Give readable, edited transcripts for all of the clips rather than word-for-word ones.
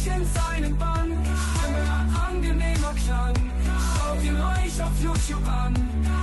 in seinem Bann. Stimme hat angenehmer Klang. Schaut ihn euch auf YouTube an.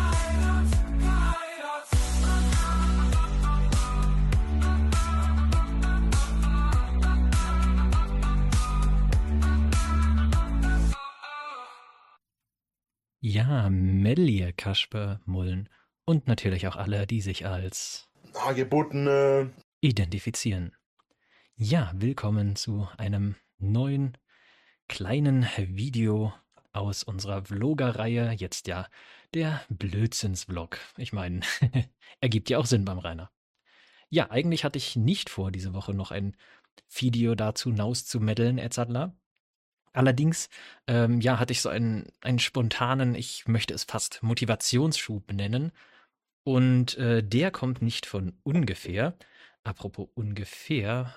Ja, Mellier, Kasper, Mullen und natürlich auch alle, die sich als Hagebuttene identifizieren. Ja, willkommen zu einem neuen kleinen Video aus unserer Vlogger-Reihe. Jetzt ja der Blödsinns-Vlog. Ich meine, ergibt ja auch Sinn beim Rainer. Ja, eigentlich hatte ich nicht vor, diese Woche noch ein Video dazu nauszumeddeln, etc. Allerdings, ja, hatte ich so einen spontanen, ich möchte es fast Motivationsschub nennen. Und der kommt nicht von ungefähr. Apropos ungefähr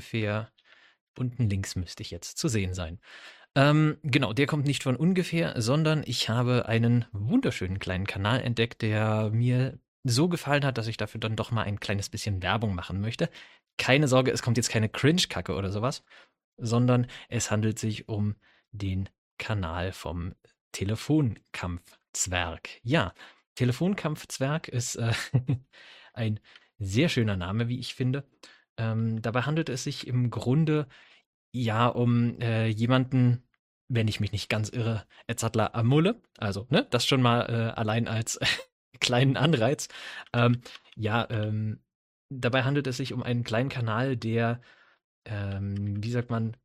unten links müsste ich jetzt zu sehen sein. Genau, der kommt nicht von ungefähr, sondern ich habe einen wunderschönen kleinen Kanal entdeckt, der mir so gefallen hat, dass ich dafür dann doch mal ein kleines bisschen Werbung machen möchte. Keine Sorge, es kommt jetzt keine Cringe-Kacke oder sowas, sondern es handelt sich um den Kanal vom Telefonkampfzwerg. Ja, Telefonkampfzwerg ist ein sehr schöner Name, wie ich finde. Dabei handelt es sich im Grunde ja um jemanden, wenn ich mich nicht ganz irre, Edzardler Amulle. Also, ne, das schon mal allein als kleinen Anreiz. Ja, dabei handelt es sich um einen kleinen Kanal, der, wie sagt man,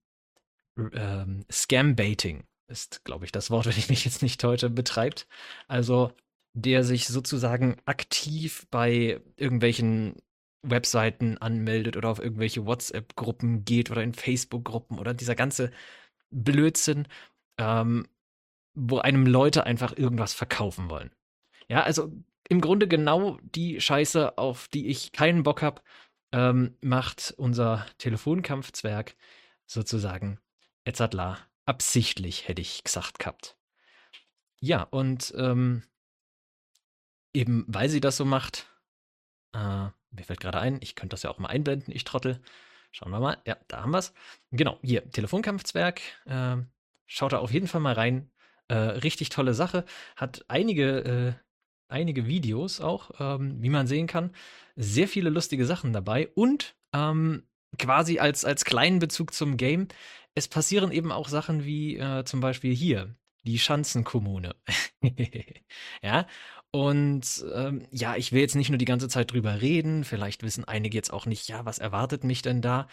Scam-Baiting ist, glaube ich, das Wort, wenn ich mich jetzt nicht täusche, betreibt. Also der sich sozusagen aktiv bei irgendwelchen Webseiten anmeldet oder auf irgendwelche WhatsApp-Gruppen geht oder in Facebook-Gruppen oder dieser ganze Blödsinn, wo einem Leute einfach irgendwas verkaufen wollen. Ja, also im Grunde genau die Scheiße, auf die ich keinen Bock habe, macht unser Telefonkampfzwerg sozusagen Edzardler absichtlich, hätte ich gesagt gehabt. Ja, und eben weil sie das so macht, mir fällt gerade ein, ich könnte das ja auch mal einblenden, ich Trottel. Schauen wir mal. Ja, da haben wir es. Genau, hier, Telefonkampfzwerg. Schaut da auf jeden Fall mal rein. Richtig tolle Sache. Hat einige Videos auch, wie man sehen kann. Sehr viele lustige Sachen dabei. Und quasi als kleinen Bezug zum Game, es passieren eben auch Sachen wie zum Beispiel hier, die Schanzenkommune. Ja, und ja, ich will jetzt nicht nur die ganze Zeit drüber reden, vielleicht wissen einige jetzt auch nicht, ja, was erwartet mich denn da?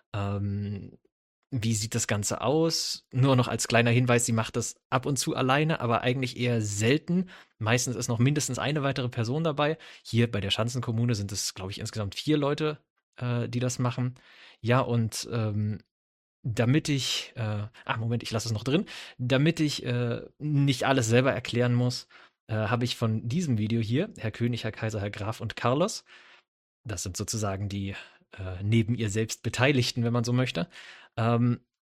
Wie sieht das Ganze aus? Nur noch als kleiner Hinweis, sie macht das ab und zu alleine, aber eigentlich eher selten. Meistens ist noch mindestens eine weitere Person dabei. Hier bei der Schanzenkommune sind es, glaube ich, insgesamt 4 Leute, die das machen. Ja, und damit ich, Moment, ich lasse es noch drin, damit ich nicht alles selber erklären muss, habe ich von diesem Video hier, Herr König, Herr Kaiser, Herr Graf und Carlos, das sind sozusagen die neben ihr selbst Beteiligten, wenn man so möchte. Herr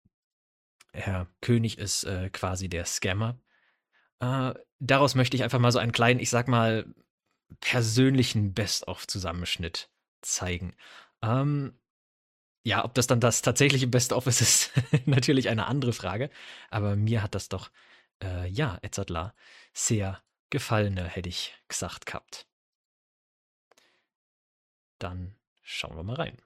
König ist quasi der Scammer. Daraus möchte ich einfach mal so einen kleinen, ich sag mal, persönlichen Best-of-Zusammenschnitt zeigen. Ja, ob das dann das tatsächliche Best-of ist natürlich eine andere Frage. Aber mir hat das doch, ja, Edzardler sehr gefallene, hätte ich gesagt gehabt. Dann schauen wir mal rein.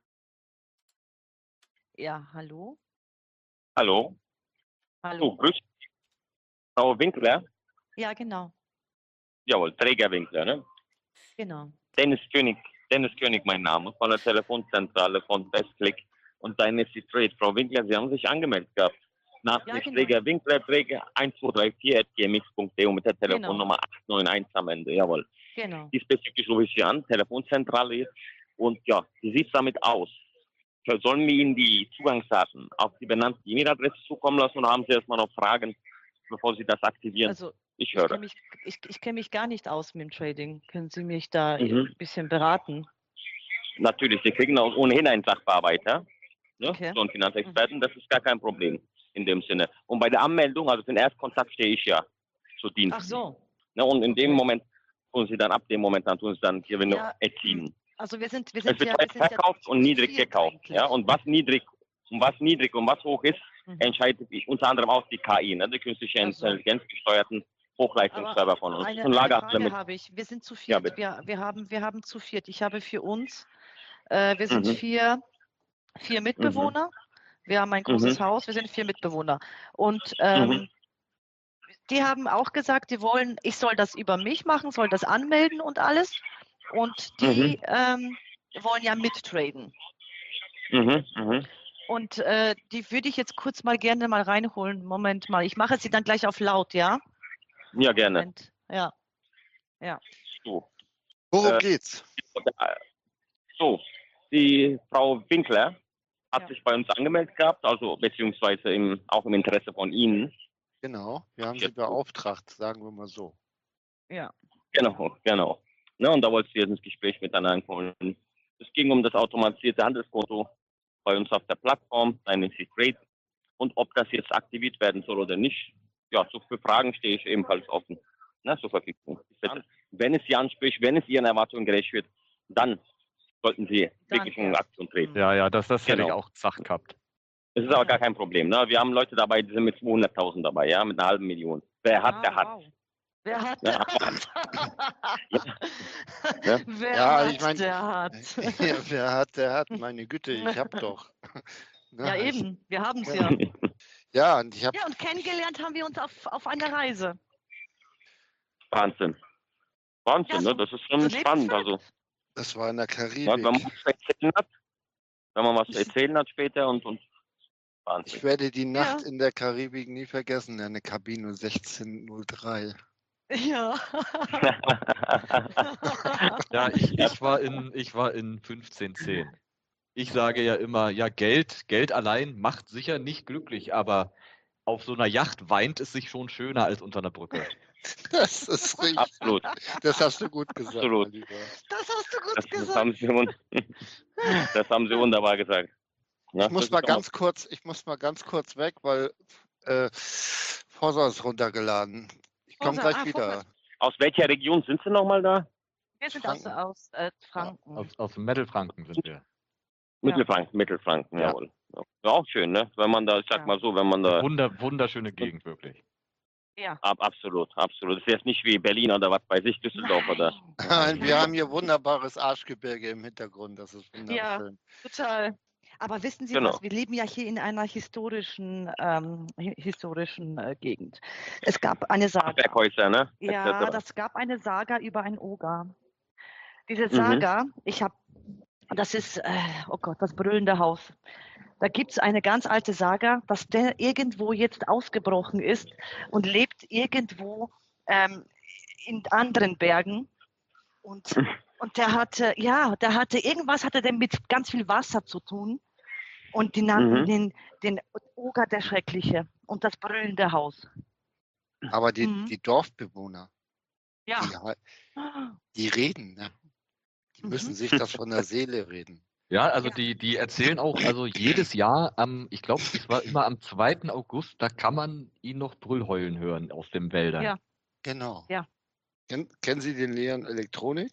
Ja, hallo? Hallo. Hallo? So, grüß dich. Frau Winkler? Ja, genau. Jawohl, Träger Winkler, ne? Genau. Dennis König, mein Name, von der Telefonzentrale von Bestclick und Dynasty Trade. Frau Winkler, Sie haben sich angemeldet gehabt. Nachricht genau. Träger Winkler, Träger 1234@gmx.de und mit der Telefonnummer 891 am Ende, jawohl. Genau. Diesbezüglich rufe ich Sie an, Telefonzentrale ist. Und ja, wie sieht es damit aus? Sollen wir Ihnen die Zugangsdaten auf die benannte E-Mail-Adresse zukommen lassen oder haben Sie erstmal noch Fragen, bevor Sie das aktivieren? Also ich höre. Ich kenne mich gar nicht aus mit dem Trading. Können Sie mich da ein bisschen beraten? Natürlich, Sie kriegen auch ohnehin einen Sachbearbeiter, ne? Okay. So einen Finanzexperten, das ist gar kein Problem in dem Sinne. Und bei der Anmeldung, also für den Erstkontakt stehe ich ja zu Dienst. Ach so. Ne? Und in dem Moment tun Sie dann, tun Sie dann Gewinne erzielen. Also wir sind es wird verkauft und niedrig gekauft. Ja? Und was niedrig und was hoch ist, entscheidet unter anderem auch die KI, ne? Die künstliche Intelligenz gesteuerten Hochleistungsserver von uns. Eine Und Frage mit. habe ich. Wir sind zu Ja, viert. bitte. wir haben zu viert. Ich habe für uns, wir sind vier Mitbewohner. Wir haben ein großes Haus, wir sind 4 Mitbewohner. Und die haben auch gesagt, ich soll das über mich machen, soll das anmelden und alles. Und die wollen ja mittraden. Und die würde ich jetzt kurz gerne mal reinholen. Moment mal, ich mache sie dann gleich auf laut, ja? Ja, gerne. Moment. Ja. So. Worum geht's? So, die Frau Winkler hat sich bei uns angemeldet gehabt, also beziehungsweise auch im Interesse von Ihnen. Genau, wir haben sie beauftragt, sagen wir mal so. Ja. Genau. Ne, und da wollte sie jetzt ins Gespräch miteinander kommen. Es ging um das automatisierte Handelskonto bei uns auf der Plattform, Dynasty Trade, und ob das jetzt aktiviert werden soll oder nicht. Ja, so für Fragen stehe ich ebenfalls offen, ne, zur Verfügung. Wenn es Sie anspricht, wenn es Ihren Erwartungen gerecht wird, dann sollten Sie wirklich in Aktion treten. Ja, das hätte ich auch gesagt gehabt. Das ist aber gar kein Problem. Ne? Wir haben Leute dabei, die sind mit 200.000 dabei, ja, mit einer halben Million. Wer hat, der hat. Wow. Wer hat, Ja. der hat. Ja. Wer Ja, hat, ich mein- der hat. Ja, wer hat, der hat. Meine Güte, ich hab doch. Ja, eben. Wir haben es Ja. ja. Ja, und ich habe Ja, und kennengelernt haben wir uns auf einer Reise. Wahnsinn. Ja, Ne? Das ist schon so spannend. Lebenswert. Also, das war in der ja, Karibik. wenn man was zu erzählen hat später und Ich Wahnsinn. werde die Nacht Ja. in der Karibik nie vergessen, eine Kabine 1603. Ja. Ja, ich war in 1510. Ich sage ja immer, ja, Geld allein macht sicher nicht glücklich, aber auf so einer Yacht weint es sich schon schöner als unter einer Brücke. Das ist richtig. Absolut. Das hast du gut gesagt, Absolut. mein Lieber. Das hast du gut Das gesagt. haben Sie wunderbar gesagt. Ja, Ich muss das mal ist ganz kurz weg, weil Forsa ist runtergeladen. Ich komme Forsa, gleich wieder. Forsa. Aus welcher Region sind Sie nochmal da? Wir sind Franken. aus Franken. Aus Mittelfranken sind wir. Mittelfranken, Ja. jawohl. Ja, auch schön, ne? Wenn man da, ich sag Ja. mal so, wenn man da. Wunderschöne Gegend, wirklich. Ja. Absolut. Das ist jetzt nicht wie Berlin oder was bei sich, Düsseldorf oder. Nein, wir haben hier wunderbares Arschgebirge im Hintergrund. Das ist Ja. wunderschön. Total. Aber wissen Sie Genau. was? Wir leben ja hier in einer historischen Gegend. Es gab eine Saga. Berghäuser, ne? Ja, Etc. das gab eine Saga über ein Oger. Diese Saga, das ist, oh Gott, das brüllende Haus. Da gibt es eine ganz alte Saga, dass der irgendwo jetzt ausgebrochen ist und lebt irgendwo in anderen Bergen. Und der hatte irgendwas hatte der mit ganz viel Wasser zu tun. Und die nannten den Oger der Schreckliche und das brüllende Haus. Aber die Dorfbewohner, Ja. die reden, ne? Die müssen sich das von der Seele reden. Ja, also die erzählen auch, also jedes Jahr ich glaube, es war immer am 2. August, da kann man ihn noch Brüllheulen hören aus den Wäldern. Ja. Genau. Ja. Kennen Sie den Leon Elektronik?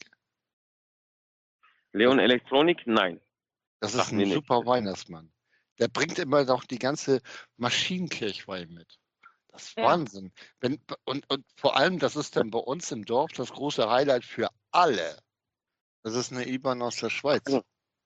Leon Elektronik? Nein. Das Sag ist mir ein nicht. super Weihnachtsmann. Der bringt immer noch die ganze Maschinenkirchweih mit. Das ist Ja. Wahnsinn. Und vor allem, das ist dann bei uns im Dorf das große Highlight für alle. Das ist eine IBAN aus der Schweiz. Ja.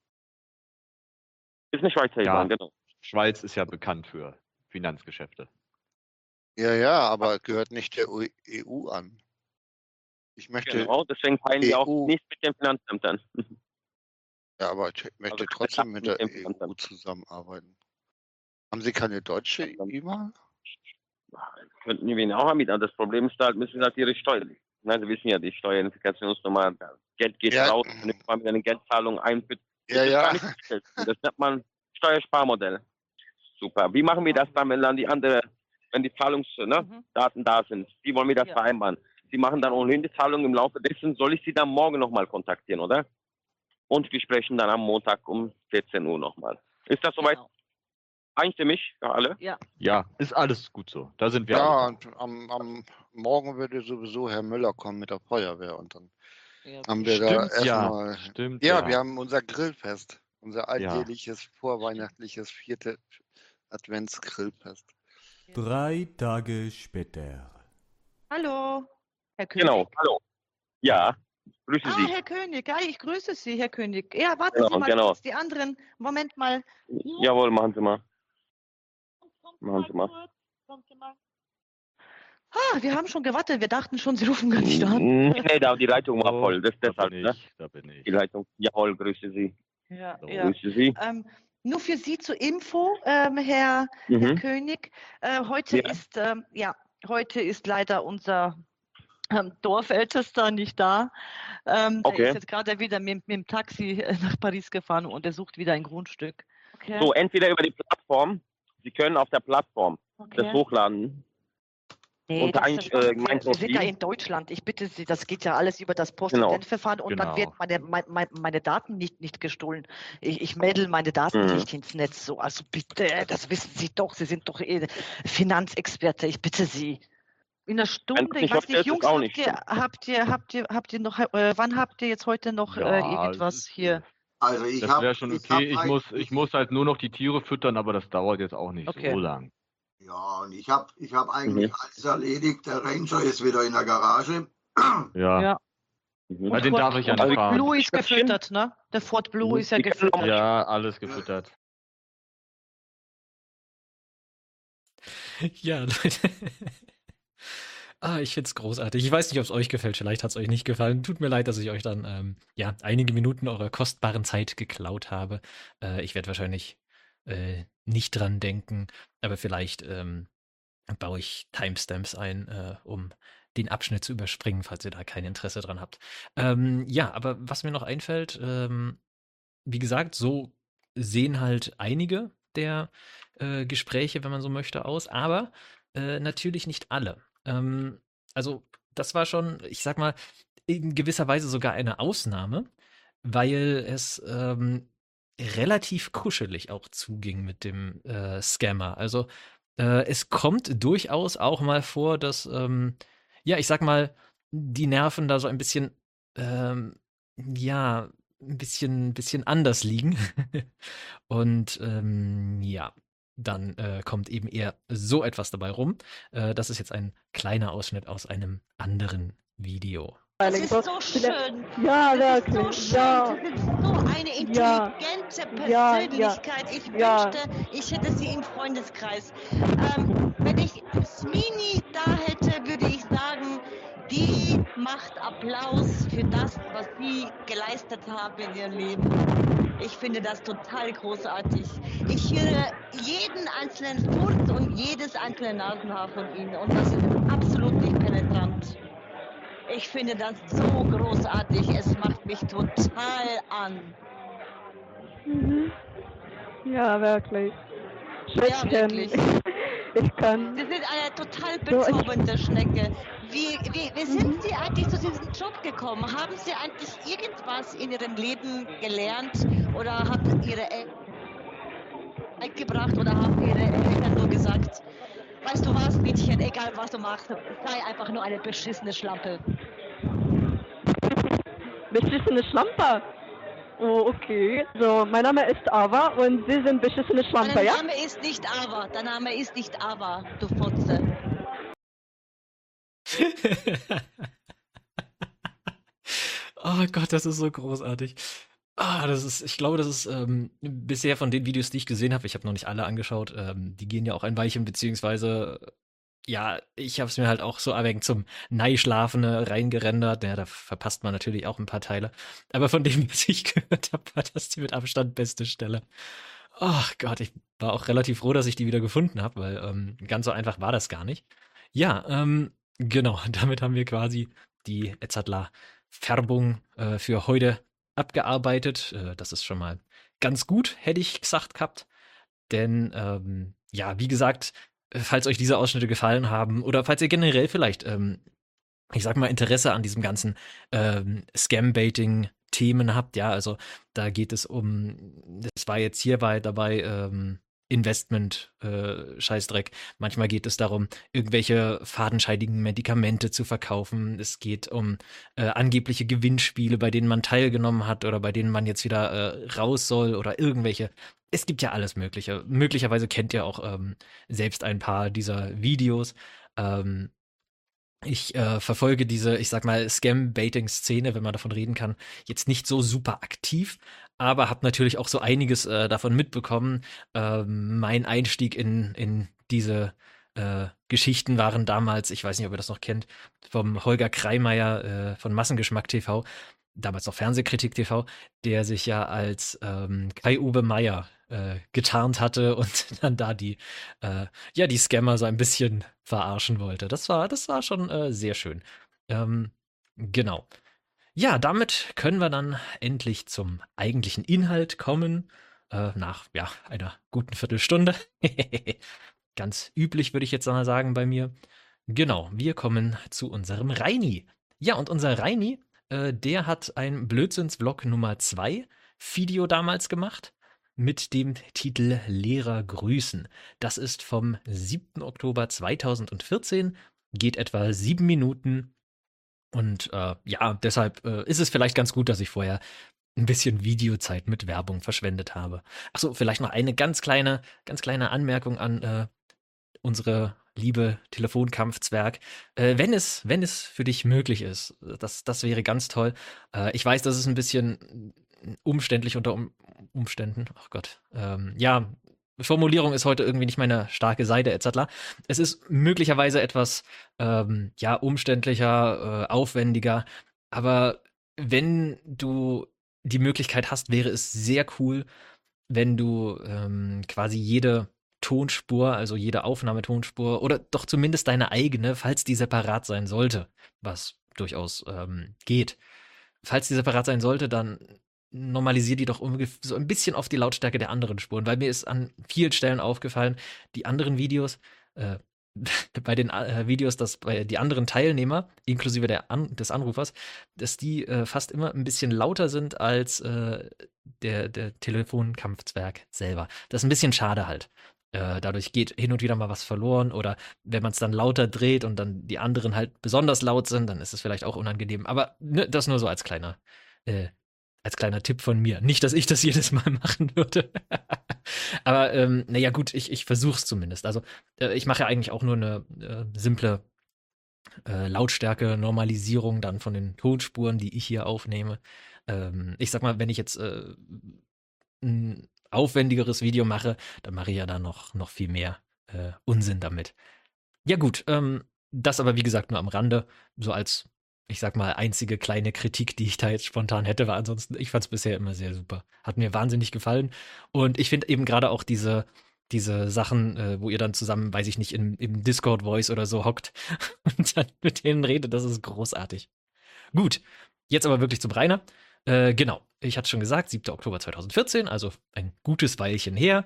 Ist eine Schweizer Ja. IBAN, genau. Schweiz ist ja bekannt für Finanzgeschäfte. Ja, aber gehört nicht der EU an. Ich möchte, Genau, deswegen teilen wir auch EU. nicht mit den Finanzämtern. ja, aber ich möchte Also, trotzdem mit der mit dem EU Finanzamt. zusammenarbeiten. Haben Sie keine deutsche IBAN? Könnten wir ihn auch anbieten. Das Problem ist halt, müssen halt ihre Steuern. Na, Sie wissen ja, die Steueridentifikationsnummer, Geld geht Ja. raus, und nimmt man wieder eine Geldzahlung ein. Ja. Das nennt man Steuersparmodell. Super. Wie machen wir das dann, wenn dann wenn die Zahlungsdaten da sind? Wie wollen wir das Ja. vereinbaren? Sie machen dann ohnehin die Zahlung im Laufe dessen. Soll ich Sie dann morgen nochmal kontaktieren, oder? Und wir sprechen dann am Montag um 14 Uhr nochmal. Ist das soweit Genau. einstimmig für alle? Ja, ist alles gut so. Da sind wir Ja, alle. und am Morgen würde sowieso Herr Müller kommen mit der Feuerwehr und dann Ja. haben wir da Stimmt, ja. erstmal. Stimmt, Ja, wir haben unser Grillfest, unser Ja. alljährliches, vorweihnachtliches 4. Adventsgrillfest. 3 Tage später. Hallo, Herr König. Genau, hallo. Ja, grüße Sie. Herr König, ja, ich grüße Sie, Herr König. Ja, warten Genau, Sie mal genau. kurz, die anderen. Moment mal. Jawohl, machen Sie mal. Machen Sie mal. Wir haben schon gewartet. Wir dachten schon, Sie rufen gar nicht an. Nee, die Leitung war voll. Das da deshalb, bin ne? ich, da bin ich. Die Leitung. Jawohl, grüße Sie. Ja, So. ja. Grüße Sie. Nur für Sie zur Info, Herr König. Heute ist leider unser Dorfältester nicht da. Der Okay. ist jetzt gerade wieder mit dem Taxi nach Paris gefahren und er sucht wieder ein Grundstück. Okay. So, entweder über die Plattform. Sie können auf der Plattform das hochladen. Nee, Und eigentlich mein wir sind ja Profil. in Deutschland. Ich bitte Sie, das geht ja alles über das Genau. Postidentverfahren und dann Genau. wird meine Daten nicht gestohlen. Ich mädel meine Daten nicht ins Netz. So, also bitte, das wissen Sie doch. Sie sind doch Finanzexperte. Ich bitte Sie. In einer Stunde, ich weiß nicht, Jungs, habt ihr noch, wann habt ihr jetzt heute noch Ja, irgendwas hier? Also ich Das habe wäre schon okay. Ich muss halt nur noch die Tiere füttern, aber das dauert jetzt auch nicht Okay. so lang. ja, und ich hab eigentlich alles erledigt. Der Ranger ist wieder in der Garage. Ja. Ja. Na, den darf ich ja nicht Ford fahren. Blue ist gefüttert, ne? Der Ford Blue ist ja Die können gefüttert. Ja, alles gefüttert. Ja, Leute. Ich find's großartig. Ich weiß nicht, ob es euch gefällt. Vielleicht hat es euch nicht gefallen. Tut mir leid, dass ich euch dann einige Minuten eurer kostbaren Zeit geklaut habe. Ich werde wahrscheinlich nicht dran denken, aber vielleicht baue ich Timestamps ein, um den Abschnitt zu überspringen, falls ihr da kein Interesse dran habt. Aber was mir noch einfällt, wie gesagt, so sehen halt einige der Gespräche, wenn man so möchte, aus, aber natürlich nicht alle. Also das war schon, ich sag mal, in gewisser Weise sogar eine Ausnahme, weil es relativ kuschelig auch zuging mit dem Scammer. Also es kommt durchaus auch mal vor, dass, ich sag mal, die Nerven da so ein bisschen, ein bisschen anders liegen. Und dann kommt eben eher so etwas dabei rum. Das ist jetzt ein kleiner Ausschnitt aus einem anderen Video. Das ist so schön. Ja, Das ist wirklich. so schön. Ja. Sie sind so eine intelligente Ja. Persönlichkeit. Ich Ja. wünschte, ich hätte sie im Freundeskreis. Wenn ich Smini da hätte, würde ich sagen, die macht Applaus für das, was sie geleistet haben in ihrem Leben. Ich finde das total großartig. Ich höre jeden einzelnen Furz und jedes einzelne Nasenhaar von ihnen und das ist absolut nicht penetrant. Ich finde das so großartig. Es macht mich total an. Mhm. Ja, wirklich. Ja, Schätzchen. wirklich. Ich kann. Sie sind eine total bezaubernde Schnecke. Wie sind Sie eigentlich zu diesem Job gekommen? Haben Sie eigentlich irgendwas in Ihrem Leben gelernt oder hat es Ihre Eltern gebracht oder haben Ihre Eltern nur gesagt, weißt du was, Mädchen, egal was du machst, sei einfach nur eine beschissene Schlampe. Beschissene Schlampe. Oh, okay. So, mein Name ist Ava und Sie sind beschissene Schlampe, Dein ja? Name ist nicht Ava. Dein Name ist nicht Ava, du Fotze. Oh Gott, das ist so großartig. Ich glaube, das ist bisher von den Videos, die ich gesehen habe, ich habe noch nicht alle angeschaut, die gehen ja auch ein Weilchen, beziehungsweise, ich habe es mir halt auch so ein wenig zum Neischlafen reingerendert. Ja, da verpasst man natürlich auch ein paar Teile. Aber von dem, was ich gehört habe, war das die mit Abstand beste Stelle. Ach Gott, ich war auch relativ froh, dass ich die wieder gefunden habe, weil ganz so einfach war das gar nicht. Ja, genau, damit haben wir quasi die Edzardler-Färbung für heute abgearbeitet. Das ist schon mal ganz gut, hätte ich gesagt gehabt. Denn, wie gesagt, falls euch diese Ausschnitte gefallen haben oder falls ihr generell vielleicht, ich sag mal, Interesse an diesem ganzen Scam-Baiting-Themen habt, ja, also da geht es um, das war jetzt hierbei dabei, Investment-Scheißdreck. Manchmal geht es darum, irgendwelche fadenscheidigen Medikamente zu verkaufen. Es geht um angebliche Gewinnspiele, bei denen man teilgenommen hat oder bei denen man jetzt wieder raus soll oder irgendwelche. Es gibt ja alles Mögliche. Möglicherweise kennt ihr auch selbst ein paar dieser Videos. Ich verfolge diese, ich sag mal, Scam-Baiting-Szene, wenn man davon reden kann, jetzt nicht so super aktiv, aber habe natürlich auch so einiges davon mitbekommen. Mein Einstieg in diese Geschichten waren damals, ich weiß nicht, ob ihr das noch kennt, vom Holger Kreimeier von Massengeschmack TV, damals noch Fernsehkritik TV, der sich ja als Kai-Uwe Meier getarnt hatte und dann da die Scammer so ein bisschen verarschen wollte. Das war schon sehr schön. Genau. Ja, damit können wir dann endlich zum eigentlichen Inhalt kommen. Nach einer guten Viertelstunde. Ganz üblich, würde ich jetzt mal sagen, bei mir. Genau, wir kommen zu unserem Reini. Ja, und unser Reini, der hat ein Blödsinns-Vlog Nummer 2 Video damals gemacht mit dem Titel Lehrer grüßen. Das ist vom 7. Oktober 2014, geht etwa 7 Minuten. Und deshalb ist es vielleicht ganz gut, dass ich vorher ein bisschen Videozeit mit Werbung verschwendet habe. Achso, vielleicht noch eine ganz kleine Anmerkung an unsere liebe Telefonkampfzwerg. Wenn es für dich möglich ist, das wäre ganz toll. Ich weiß, das ist ein bisschen umständlich unter Umständen. Ach Gott. Formulierung ist heute irgendwie nicht meine starke Seite etc. Es ist möglicherweise etwas umständlicher, aufwendiger, aber wenn du die Möglichkeit hast, wäre es sehr cool, wenn du quasi jede Tonspur, also jede Aufnahmetonspur oder doch zumindest deine eigene, falls die separat sein sollte, was durchaus geht. Falls die separat sein sollte, dann normalisier die doch so ein bisschen auf die Lautstärke der anderen Spuren, weil mir ist an vielen Stellen aufgefallen, die anderen Videos, bei den Videos, dass bei die anderen Teilnehmer, inklusive des Anrufers, dass die fast immer ein bisschen lauter sind als der Telefonkampfzwerg selber. Das ist ein bisschen schade halt. Dadurch geht hin und wieder mal was verloren oder wenn man es dann lauter dreht und dann die anderen halt besonders laut sind, dann ist es vielleicht auch unangenehm. Aber das nur so als kleiner Tipp von mir. Nicht, dass ich das jedes Mal machen würde. Aber gut, ich versuche es zumindest. Also ich mache ja eigentlich auch nur eine simple Lautstärke-Normalisierung dann von den Tonspuren, die ich hier aufnehme. Ich sag mal, wenn ich jetzt ein aufwendigeres Video mache, dann mache ich ja da noch viel mehr Unsinn damit. Ja gut, das aber wie gesagt nur am Rande, so als, ich sag mal, einzige kleine Kritik, die ich da jetzt spontan hätte, war ansonsten, ich fand es bisher immer sehr super. Hat mir wahnsinnig gefallen und ich finde eben gerade auch diese Sachen, wo ihr dann zusammen, weiß ich nicht, im Discord-Voice oder so hockt und dann mit denen redet, das ist großartig. Gut, jetzt aber wirklich zum Rainer. Genau, ich hatte schon gesagt, 7. Oktober 2014, also ein gutes Weilchen her.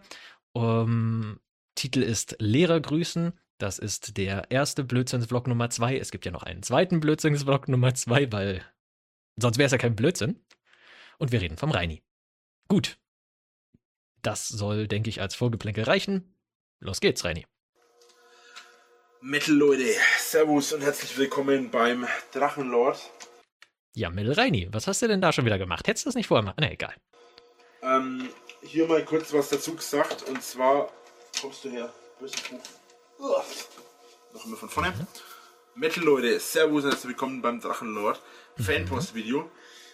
Titel ist Lehrer grüßen. Das ist der erste Blödsinns-Vlog Nummer 2. Es gibt ja noch einen zweiten Blödsinns-Vlog Nummer 2, weil sonst wäre es ja kein Blödsinn. Und wir reden vom Reini. Gut. Das soll, denke ich, als Vorgeplänkel reichen. Los geht's, Reini. Metal-Leute, servus und herzlich willkommen beim Drachenlord. Ja, Metal Reini, was hast du denn da schon wieder gemacht? Hättest du das nicht vorher machen? Ne, egal. Hier mal kurz was dazu gesagt und zwar, kommst du her? Böses Buch. Noch einmal von vorne. Metal-Leute, servus und herzlich willkommen beim Drachenlord. Fanpost-Video.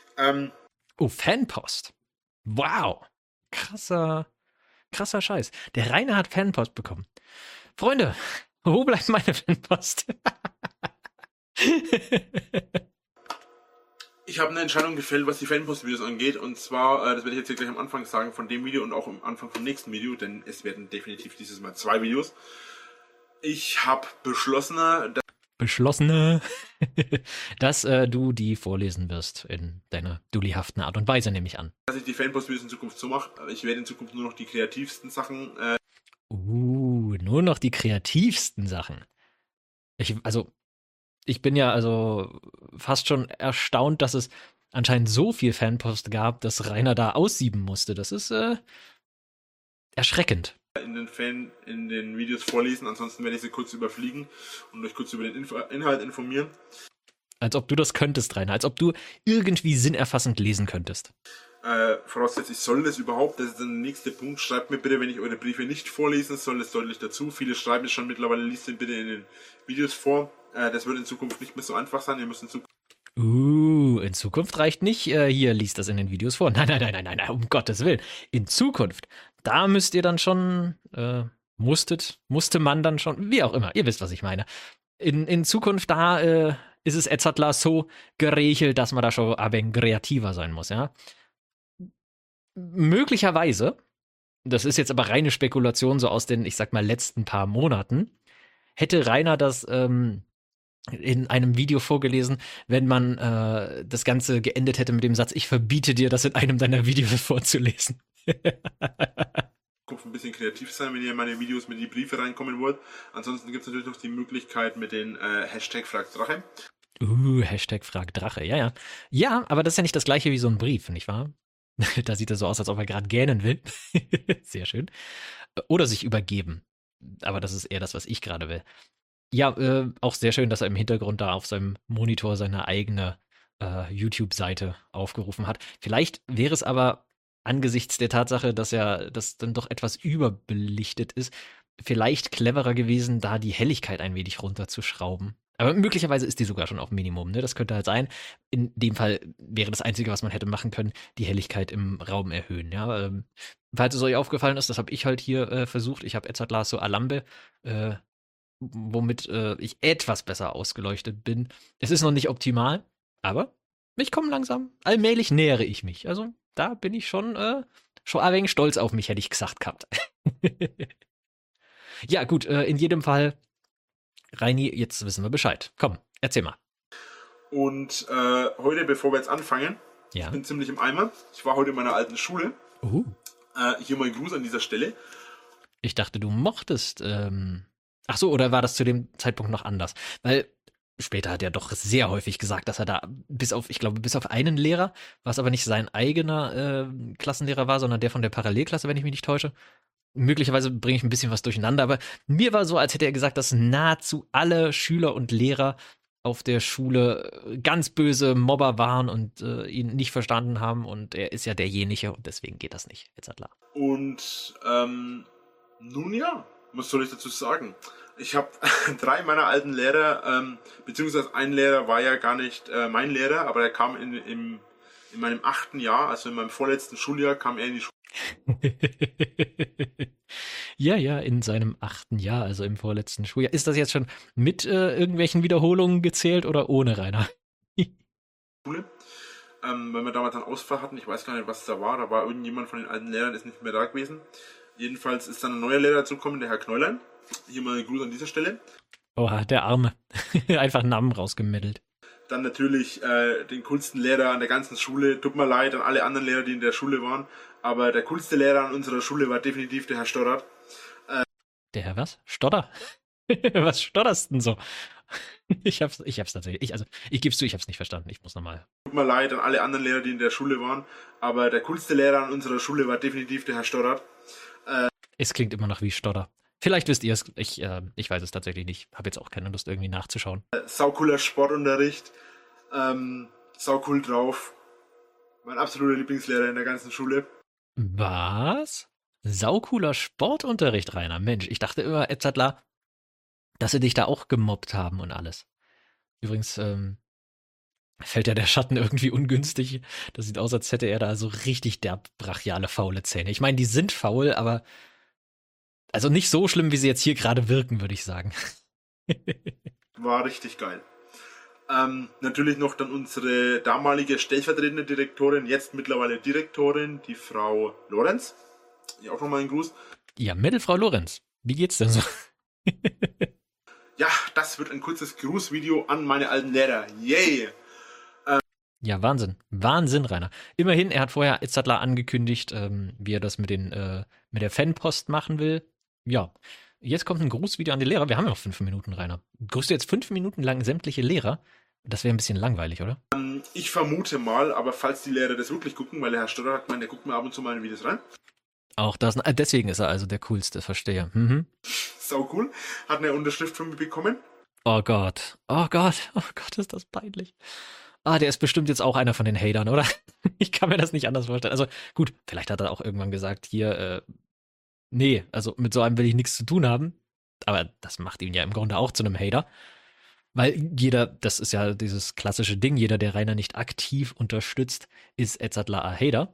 Fanpost. Wow. Krasser Scheiß. Der Rainer hat Fanpost bekommen. Freunde, wo bleibt meine Fanpost? Ich habe eine Entscheidung gefällt, was die Fanpost-Videos angeht. Und zwar, das werde ich jetzt hier gleich am Anfang sagen von dem Video und auch am Anfang vom nächsten Video, denn es werden definitiv dieses Mal 2 Videos. Ich habe beschlossen, dass du die vorlesen wirst in deiner dullihaften Art und Weise, nehme ich an. Dass ich die Fanpost-Videos in Zukunft so mache. Ich werde in Zukunft nur noch die kreativsten Sachen. Nur noch die kreativsten Sachen. Ich bin ja also fast schon erstaunt, dass es anscheinend so viel Fanpost gab, dass Rainer da aussieben musste. Das ist erschreckend. in den Videos vorlesen, ansonsten werde ich sie kurz überfliegen und euch kurz über den Inhalt informieren. Als ob du das könntest, Rainer, als ob du irgendwie sinnerfassend lesen könntest. Voraussetzt, ich soll das überhaupt, das ist dann der nächste Punkt. Schreibt mir bitte, wenn ich eure Briefe nicht vorlesen soll, das deutlich dazu. Viele schreiben es schon mittlerweile, liest den bitte in den Videos vor. Das wird in Zukunft nicht mehr so einfach sein, ihr müsst in Zukunft reicht nicht, hier liest das in den Videos vor. Nein, um Gottes Willen. In Zukunft, da müsst ihr dann schon, musste man dann schon, wie auch immer, ihr wisst, was ich meine. In Zukunft, da ist es Edzardler so geregelt, dass man da schon ein wenig kreativer sein muss, ja. Möglicherweise, das ist jetzt aber reine Spekulation, so aus den, ich sag mal, letzten paar Monaten, hätte Rainer das in einem Video vorgelesen, wenn man das Ganze geendet hätte mit dem Satz, ich verbiete dir, das in einem deiner Videos vorzulesen. ein bisschen kreativ sein, wenn ihr in meine Videos mit die Briefe reinkommen wollt. Ansonsten gibt es natürlich noch die Möglichkeit mit den Hashtag FragDrache. Hashtag FragDrache, ja. Ja, aber das ist ja nicht das gleiche wie so ein Brief, nicht wahr? Da sieht er so aus, als ob er gerade gähnen will. Sehr schön. Oder sich übergeben. Aber das ist eher das, was ich gerade will. Ja, auch sehr schön, dass er im Hintergrund da auf seinem Monitor seine eigene YouTube-Seite aufgerufen hat. Vielleicht wäre es aber angesichts der Tatsache, dass ja das dann doch etwas überbelichtet ist, vielleicht cleverer gewesen, da die Helligkeit ein wenig runterzuschrauben. Aber möglicherweise ist die sogar schon auf Minimum, ne? Das könnte halt sein. In dem Fall wäre das Einzige, was man hätte machen können, die Helligkeit im Raum erhöhen, ja. Falls es euch aufgefallen ist, das habe ich halt hier versucht. Ich habe Edzardler so Alambe, womit ich etwas besser ausgeleuchtet bin. Es ist noch nicht optimal, aber ich komme langsam. Allmählich nähere ich mich. Also da bin ich schon ein wenig stolz auf mich, hätte ich gesagt gehabt. Ja, gut, in jedem Fall, Reini, jetzt wissen wir Bescheid. Komm, erzähl mal. Und heute, bevor wir jetzt anfangen, ja. Ich bin ziemlich im Eimer. Ich war heute in meiner alten Schule. Hier mal Gruß an dieser Stelle. Ich dachte, du mochtest. Ach so, oder war das zu dem Zeitpunkt noch anders? Weil später hat er doch sehr häufig gesagt, dass er da bis auf einen Lehrer, was aber nicht sein eigener Klassenlehrer war, sondern der von der Parallelklasse, wenn ich mich nicht täusche. Möglicherweise bringe ich ein bisschen was durcheinander, aber mir war so, als hätte er gesagt, dass nahezu alle Schüler und Lehrer auf der Schule ganz böse Mobber waren und ihn nicht verstanden haben und er ist ja derjenige und deswegen geht das nicht. Edzardler. Und nun ja, was soll ich dazu sagen? Ich habe 3 meiner alten Lehrer, beziehungsweise ein Lehrer war ja gar nicht mein Lehrer, aber er kam in meinem 8. Jahr, also in meinem vorletzten Schuljahr, kam er in die Schule. Ja, in seinem 8. Jahr, also im vorletzten Schuljahr. Ist das jetzt schon mit irgendwelchen Wiederholungen gezählt oder ohne, Rainer? Schule. Wenn wir damals einen Ausfall hatten, ich weiß gar nicht, was da war irgendjemand von den alten Lehrern, ist nicht mehr da gewesen. Jedenfalls ist dann ein neuer Lehrer dazugekommen, der Herr Knäulein. Hier mal einen Gruß an dieser Stelle. Oha, der Arme. Einfach Namen rausgemettelt. Dann natürlich den coolsten Lehrer an der ganzen Schule. Tut mir leid an alle anderen Lehrer, die in der Schule waren. Aber der coolste Lehrer an unserer Schule war definitiv der Herr Stoddard. Der Herr was? Stodder? Was stodderst denn so? Ich hab's tatsächlich, ich geb's zu, ich hab's nicht verstanden. Ich muss nochmal. Tut mir leid an alle anderen Lehrer, die in der Schule waren. Aber der coolste Lehrer an unserer Schule war definitiv der Herr Stoddard. Es klingt immer noch wie Stodder. Vielleicht wisst ihr es, ich weiß es tatsächlich nicht. Habe jetzt auch keine Lust, irgendwie nachzuschauen. Saucooler Sportunterricht. Saucool drauf. Mein absoluter Lieblingslehrer in der ganzen Schule. Was? Saucooler Sportunterricht, Rainer. Mensch, ich dachte immer, Edzardler, dass sie dich da auch gemobbt haben und alles. Übrigens fällt ja der Schatten irgendwie ungünstig. Das sieht aus, als hätte er da so richtig derb brachiale, faule Zähne. Ich meine, die sind faul, aber also nicht so schlimm, wie sie jetzt hier gerade wirken, würde ich sagen. War richtig geil. Natürlich noch dann unsere damalige stellvertretende Direktorin, jetzt mittlerweile Direktorin, die Frau Lorenz. Ja, auch nochmal einen Gruß. Ja, Frau Lorenz. Wie geht's denn so? Ja, das wird ein kurzes Grußvideo an meine alten Lehrer. Yay! Ja, Wahnsinn. Wahnsinn, Rainer. Immerhin, er hat vorher Edzardler angekündigt, wie er das mit der Fanpost machen will. Ja, jetzt kommt ein Grußvideo an die Lehrer. Wir haben ja noch 5 Minuten, Rainer. Grüßt du jetzt 5 Minuten lang sämtliche Lehrer? Das wäre ein bisschen langweilig, oder? Ich vermute mal, aber falls die Lehrer das wirklich gucken, weil der Herr Stoddard hat gemeint, der guckt mir ab und zu mal in Videos rein. Auch das, deswegen ist er also der Coolste, verstehe. Mhm. Sau cool. Hat eine Unterschrift von mir bekommen. Oh Gott, oh Gott, oh Gott, ist das peinlich. Ah, der ist bestimmt jetzt auch einer von den Hatern, oder? Ich kann mir das nicht anders vorstellen. Also gut, vielleicht hat er auch irgendwann gesagt, hier, nee, also mit so einem will ich nichts zu tun haben. Aber das macht ihn ja im Grunde auch zu einem Hater. Weil jeder, das ist ja dieses klassische Ding, jeder, der Rainer nicht aktiv unterstützt, ist Edzardler ein Hater.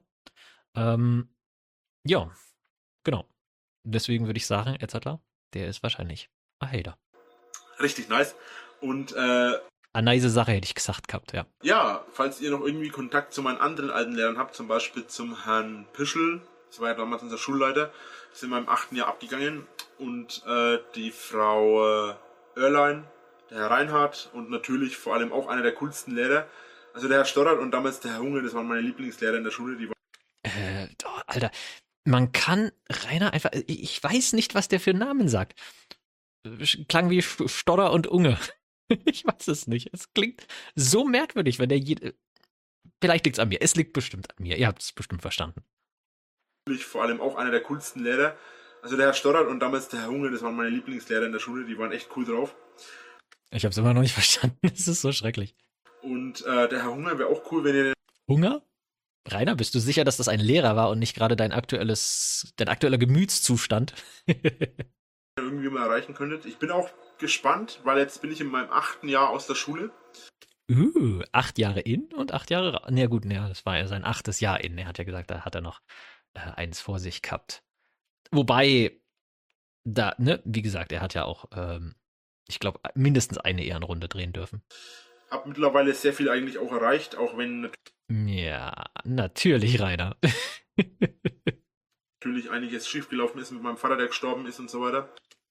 Ja, genau. Deswegen würde ich sagen, Edzardler, der ist wahrscheinlich ein Hater. Richtig nice. Und eine nice Sache hätte ich gesagt gehabt, ja. ja, falls ihr noch irgendwie Kontakt zu meinen anderen alten Lehrern habt, zum Beispiel zum Herrn Pischel, das war ja damals unser Schulleiter, ist in meinem 8. Jahr abgegangen, und die Frau Oerlein, der Herr Reinhardt und natürlich vor allem auch einer der coolsten Lehrer, also der Herr Stoddert und damals der Herr Hunger, das waren meine Lieblingslehrer in der Schule, die waren Alter, man kann Rainer einfach, ich weiß nicht, was der für Namen sagt. Klang wie Stodder und Unge. Ich weiß es nicht. Es klingt so merkwürdig, wenn der vielleicht liegt es an mir. Es liegt bestimmt an mir. Ihr habt es bestimmt verstanden. natürlich vor allem auch einer der coolsten Lehrer, also der Herr Stoddert und damals der Herr Hunger, das waren meine Lieblingslehrer in der Schule, die waren echt cool drauf. Ich habe es immer noch nicht verstanden. Es ist so schrecklich. Und der Herr Hunger wäre auch cool, wenn ihr Hunger? Rainer, bist du sicher, dass das ein Lehrer war und nicht gerade dein aktueller Gemütszustand? irgendwie mal erreichen könntet. Ich bin auch gespannt, weil jetzt bin ich in meinem 8. Jahr aus der Schule. 8 Jahre in und 8 Jahre raus. Na gut, ja, das war ja sein 8. Jahr in. Er hat ja gesagt, da hat er noch eins vor sich gehabt. Wobei, da, ne, wie gesagt, er hat ja auch, ich glaube, mindestens eine Ehrenrunde drehen dürfen. Hab mittlerweile sehr viel eigentlich auch erreicht, auch wenn Ja, natürlich, Rainer. natürlich einiges schiefgelaufen ist mit meinem Vater, der gestorben ist und so weiter.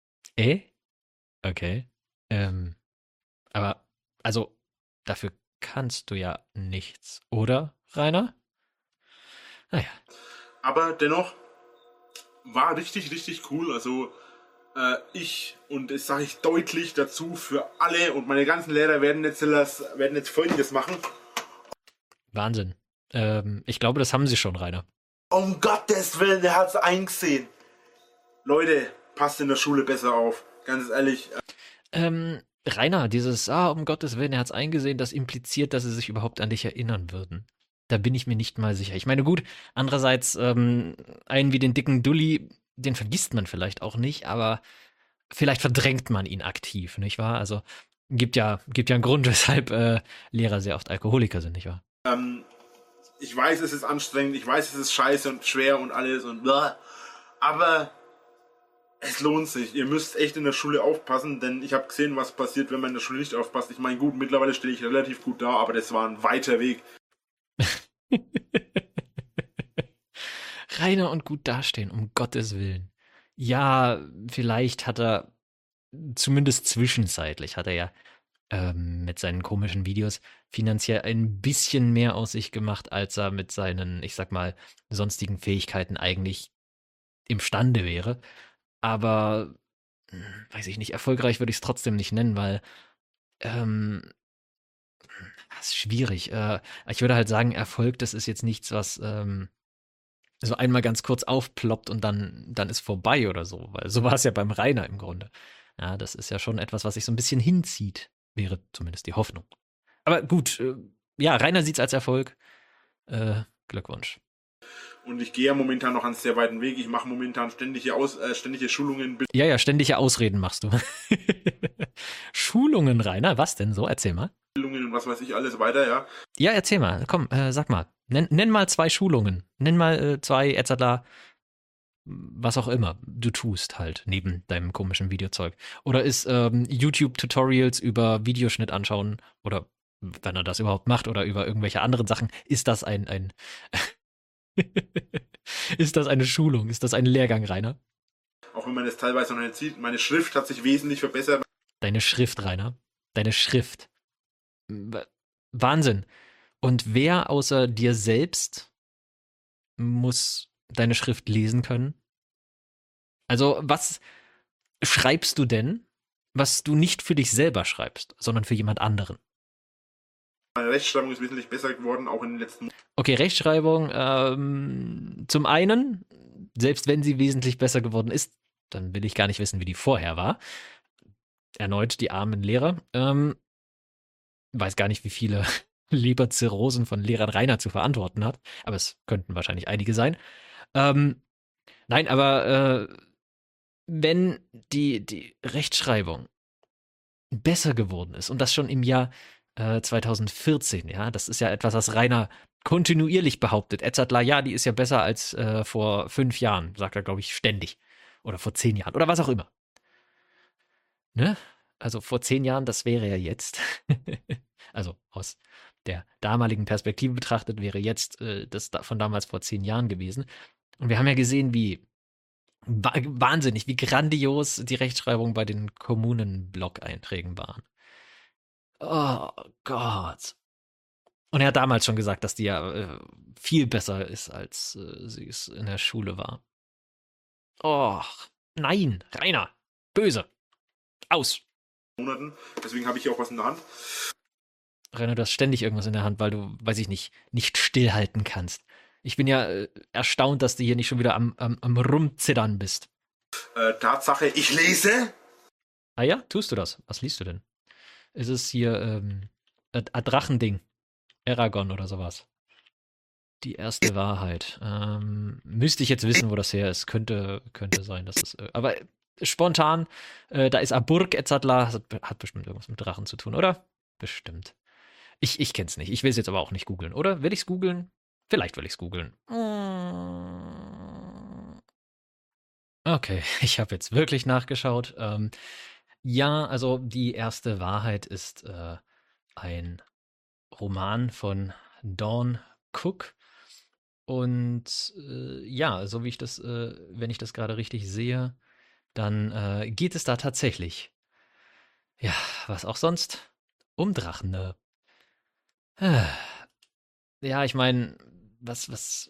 Okay. Aber, also, dafür kannst du ja nichts, oder, Rainer? Naja. Aber dennoch war richtig, richtig cool. Also und das sage ich deutlich dazu für alle, und meine ganzen Lehrer werden jetzt Folgendes machen. Wahnsinn. Ich glaube, das haben sie schon, Rainer. Um Gottes Willen, der hat's eingesehen. Leute, passt in der Schule besser auf. Ganz ehrlich. Rainer, dieses, um Gottes Willen, er hat's eingesehen, das impliziert, dass sie sich überhaupt an dich erinnern würden. Da bin ich mir nicht mal sicher. Ich meine, gut, andererseits, einen wie den dicken Dulli, den vergisst man vielleicht auch nicht, aber vielleicht verdrängt man ihn aktiv, nicht wahr? Also gibt ja einen Grund, weshalb Lehrer sehr oft Alkoholiker sind, nicht wahr? Ich weiß, es ist anstrengend, ich weiß, es ist scheiße und schwer und alles und bla, aber es lohnt sich. Ihr müsst echt in der Schule aufpassen, denn ich habe gesehen, was passiert, wenn man in der Schule nicht aufpasst. Ich meine, gut, mittlerweile stehe ich relativ gut da, aber das war ein weiter Weg. Rainer und gut dastehen, um Gottes Willen. Ja, vielleicht hat er, zumindest zwischenzeitlich, hat er ja mit seinen komischen Videos finanziell ein bisschen mehr aus sich gemacht, als er mit seinen, ich sag mal, sonstigen Fähigkeiten eigentlich imstande wäre. Aber, weiß ich nicht, erfolgreich würde ich es trotzdem nicht nennen, weil, das ist schwierig. Ich würde halt sagen, Erfolg, das ist jetzt nichts, was so einmal ganz kurz aufploppt und dann ist vorbei oder so, weil so war es ja beim Rainer im Grunde. Ja, das ist ja schon etwas, was sich so ein bisschen hinzieht, wäre zumindest die Hoffnung. Aber gut, ja, Rainer sieht es als Erfolg. Glückwunsch. Und ich gehe ja momentan noch einen sehr weiten Weg. Ich mache momentan ständige Schulungen. Ja, ständige Ausreden machst du. Schulungen, Rainer, was denn so? Erzähl mal. Und was weiß ich alles weiter, ja. Ja, erzähl mal, komm, sag mal. Nenn mal 2 Schulungen. Nenn mal 2 Edzardler, was auch immer du tust halt, neben deinem komischen Videozeug. Oder ist YouTube-Tutorials über Videoschnitt anschauen, oder wenn er das überhaupt macht, oder über irgendwelche anderen Sachen, ist das ein ist das eine Schulung? Ist das ein Lehrgang, Rainer? Auch wenn man das teilweise noch nicht sieht, meine Schrift hat sich wesentlich verbessert. Deine Schrift, Rainer. Deine Schrift. Wahnsinn. Und wer außer dir selbst muss deine Schrift lesen können? Also, was schreibst du denn, was du nicht für dich selber schreibst, sondern für jemand anderen? Meine Rechtschreibung ist wesentlich besser geworden, auch in den letzten. Okay, Rechtschreibung. Zum einen, selbst wenn sie wesentlich besser geworden ist, dann will ich gar nicht wissen, wie die vorher war. Erneut die armen Lehrer. Weiß gar nicht, wie viele Leberzirrhosen von Lehrern Rainer zu verantworten hat, aber es könnten wahrscheinlich einige sein. Nein, aber wenn die Rechtschreibung besser geworden ist und das schon im Jahr 2014, ja, das ist ja etwas, was Rainer kontinuierlich behauptet. Edzardler, ja, die ist ja besser als vor 5 Jahren, sagt er, glaube ich, ständig. Oder vor 10 Jahren oder was auch immer. Ne? Also vor 10 Jahren, das wäre ja jetzt, also aus der damaligen Perspektive betrachtet, wäre jetzt das von damals vor 10 Jahren gewesen. Und wir haben ja gesehen, wie wahnsinnig, wie grandios die Rechtschreibung bei den Kommunen-Blog-Einträgen waren. Oh Gott. Und er hat damals schon gesagt, dass die ja viel besser ist, als sie es in der Schule war. Oh, nein, Rainer, böse. Aus. Monaten. Deswegen habe ich hier auch was in der Hand. Rainer, du hast ständig irgendwas in der Hand, weil du, weiß ich nicht stillhalten kannst. Ich bin ja erstaunt, dass du hier nicht schon wieder am Rumzittern bist. Tatsache, ich lese. Ah ja, tust du das? Was liest du denn? Ist es hier ein Drachending? Eragon oder sowas? Die erste Wahrheit. Müsste ich jetzt wissen, wo das her ist. Könnte sein, dass es. Aber spontan, da ist Aburg Edzardler, hat bestimmt irgendwas mit Drachen zu tun, oder? Bestimmt. Ich kenn's nicht. Ich will es jetzt aber auch nicht googeln, oder? Will ich's googeln? Vielleicht will ich's googeln. Okay, ich habe jetzt wirklich nachgeschaut. Ja, also die erste Wahrheit ist ein Roman von Dawn Cook. Und ja, so wie ich das, wenn ich das gerade richtig sehe, dann geht es da tatsächlich, ja, was auch sonst, um Drachen. Ja, ich meine, was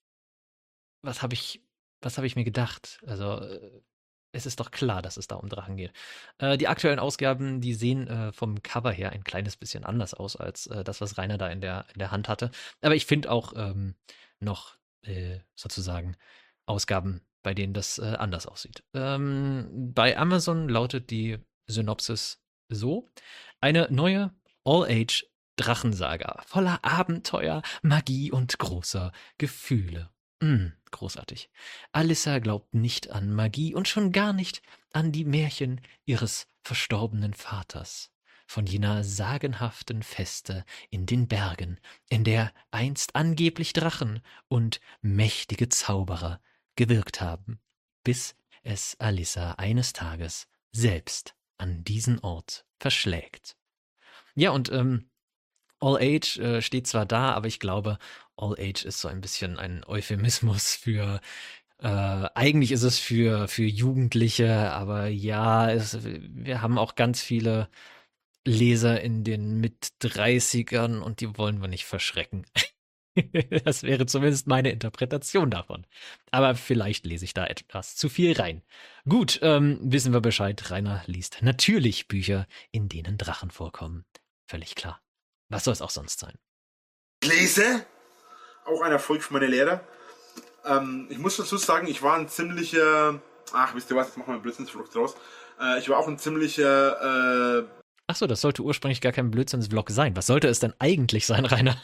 habe ich mir gedacht? Also, es ist doch klar, dass es da um Drachen geht. Die aktuellen Ausgaben, die sehen vom Cover her ein kleines bisschen anders aus als das, was Rainer da in der Hand hatte. Aber ich finde auch noch sozusagen Ausgaben, bei denen das anders aussieht. Bei Amazon lautet die Synopsis so: Eine neue All-Age-Drachensaga voller Abenteuer, Magie und großer Gefühle. Großartig. Alyssa glaubt nicht an Magie und schon gar nicht an die Märchen ihres verstorbenen Vaters. Von jener sagenhaften Feste in den Bergen, in der einst angeblich Drachen und mächtige Zauberer gewirkt haben, bis es Alyssa eines Tages selbst an diesen Ort verschlägt. Ja, und All Age steht zwar da, aber ich glaube, All Age ist so ein bisschen ein Euphemismus für, eigentlich ist es für Jugendliche, aber ja, wir haben auch ganz viele Leser in den Mit-30ern und die wollen wir nicht verschrecken. Das wäre zumindest meine Interpretation davon. Aber vielleicht lese ich da etwas zu viel rein. Gut, wissen wir Bescheid. Rainer liest natürlich Bücher, in denen Drachen vorkommen. Völlig klar. Was soll es auch sonst sein? Ich lese. Auch ein Erfolg für meine Lehrer. Ich muss dazu sagen, ich war ein ziemlicher... Ach, wisst ihr was, jetzt machen wir einen Blödsinnsvlog draus. Ich war auch ein ziemlicher... Achso, das sollte ursprünglich gar kein Blödsinnsvlog sein. Was sollte es denn eigentlich sein, Rainer?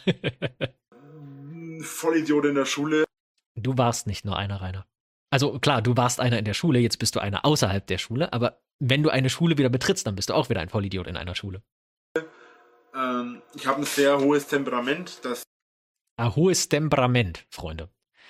Vollidiot in der Schule. Du warst nicht nur einer, Rainer. Also klar, du warst einer in der Schule, jetzt bist du einer außerhalb der Schule, aber wenn du eine Schule wieder betrittst, dann bist du auch wieder ein Vollidiot in einer Schule. Ich habe ein sehr hohes Temperament. Ein hohes Temperament, Freunde.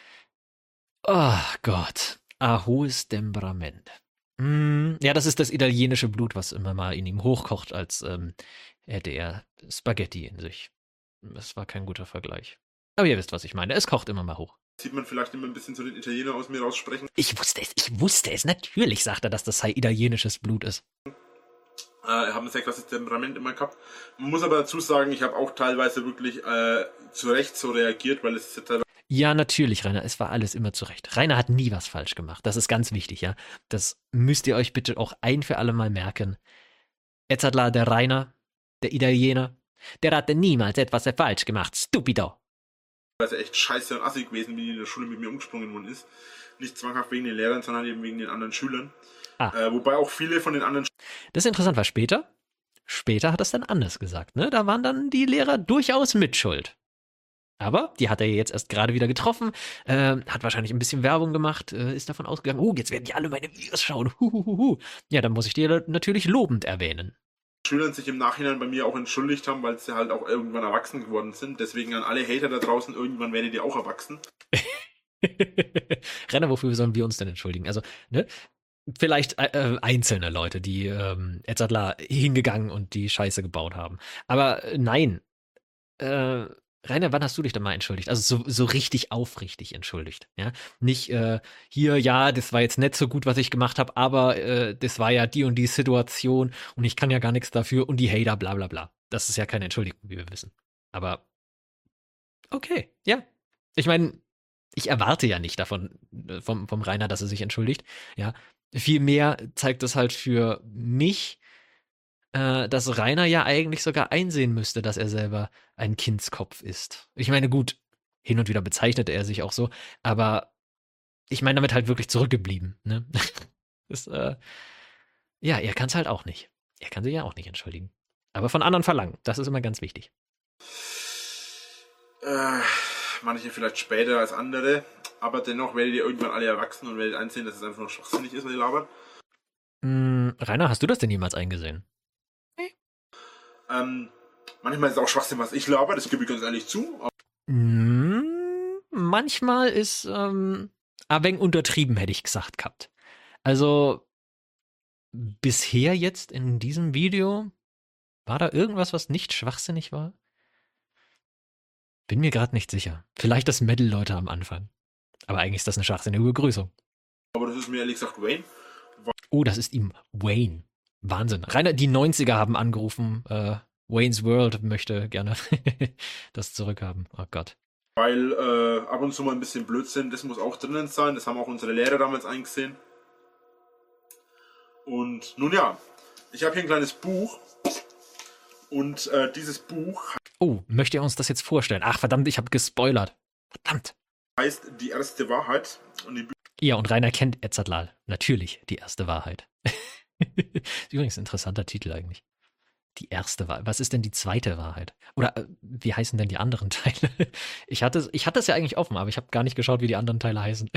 Oh Gott, ein hohes Temperament. Ja, das ist das italienische Blut, was immer mal in ihm hochkocht, als hätte er Spaghetti in sich. Das war kein guter Vergleich. Aber ihr wisst, was ich meine. Es kocht immer mal hoch. Sieht man vielleicht immer ein bisschen so den Italiener aus mir raussprechen. Ich wusste es. Natürlich sagt er, dass das sei italienisches Blut ist. Ich habe ein sehr krasses Temperament immer gehabt. Man muss aber dazu sagen, ich habe auch teilweise wirklich zu Recht so reagiert, weil es ist ja, natürlich, Rainer. Es war alles immer zurecht. Rainer hat nie was falsch gemacht. Das ist ganz wichtig, ja. Das müsst ihr euch bitte auch ein für alle Mal merken. Edzardler, der Rainer, der Italiener, der hatte niemals etwas falsch gemacht. Stupido. Also echt scheiße und assig gewesen, wie die in der Schule mit mir umgesprungen worden ist. Nicht zwanghaft wegen den Lehrern, sondern eben wegen den anderen Schülern. Ah. Wobei auch viele von den anderen... Das ist interessant, weil später hat er es dann anders gesagt. Ne? Da waren dann die Lehrer durchaus mitschuld. Aber die hat er jetzt erst gerade wieder getroffen, hat wahrscheinlich ein bisschen Werbung gemacht, ist davon ausgegangen, jetzt werden die alle meine Videos schauen. Ja, dann muss ich die natürlich lobend erwähnen. Schülern sich im Nachhinein bei mir auch entschuldigt haben, weil sie halt auch irgendwann erwachsen geworden sind. Deswegen an alle Hater da draußen, irgendwann werdet ihr auch erwachsen. Renner, wofür sollen wir uns denn entschuldigen? Also, ne? Vielleicht einzelne Leute, die Edzardler hingegangen und die Scheiße gebaut haben. Aber nein, Rainer, wann hast du dich denn mal entschuldigt? Also so richtig aufrichtig entschuldigt, ja? Nicht hier, ja, das war jetzt nicht so gut, was ich gemacht habe, aber das war ja die und die Situation und ich kann ja gar nichts dafür und die Hater, bla bla bla. Das ist ja keine Entschuldigung, wie wir wissen. Aber okay, ja. Ich meine, ich erwarte ja nicht davon, vom Rainer, dass er sich entschuldigt, ja. Vielmehr zeigt es halt für mich, dass Rainer ja eigentlich sogar einsehen müsste, dass er selber ein Kindskopf ist. Ich meine, gut, hin und wieder bezeichnete er sich auch so, aber ich meine damit halt wirklich zurückgeblieben. Ne? Das, ja, er kann es halt auch nicht. Er kann sich ja auch nicht entschuldigen. Aber von anderen verlangen, das ist immer ganz wichtig. Manche vielleicht später als andere, aber dennoch werdet ihr irgendwann alle erwachsen und werdet einsehen, dass es einfach nur schwachsinnig ist, was ihr labert. Rainer, hast du das denn jemals eingesehen? Manchmal ist es auch Schwachsinn, was ich laber, das gebe ich ganz ehrlich zu. Manchmal ist ein wenig untertrieben, hätte ich gesagt gehabt. Also bisher jetzt in diesem Video, war da irgendwas, was nicht schwachsinnig war? Bin mir gerade nicht sicher. Vielleicht das Metal-Leute am Anfang. Aber eigentlich ist das eine schwachsinnige Begrüßung. Aber das ist mir ehrlich gesagt Wayne. Oh, das ist ihm Wayne. Wahnsinn. Rainer, die 90er haben angerufen. Wayne's World möchte gerne das zurückhaben. Oh Gott. Weil ab und zu mal ein bisschen Blödsinn, das muss auch drinnen sein. Das haben auch unsere Lehrer damals eingesehen. Und nun ja, ich habe hier ein kleines Buch. Und dieses Buch... Oh, möchtet ihr uns das jetzt vorstellen? Ach, verdammt, ich habe gespoilert. Verdammt. Heißt Die erste Wahrheit. Und ja, und Rainer kennt Edzardlal. Natürlich, die erste Wahrheit. Ist übrigens ein interessanter Titel eigentlich. Die erste Wahrheit. Was ist denn die zweite Wahrheit? Oder wie heißen denn die anderen Teile? Ich hatte es ja eigentlich offen, aber ich habe gar nicht geschaut, wie die anderen Teile heißen.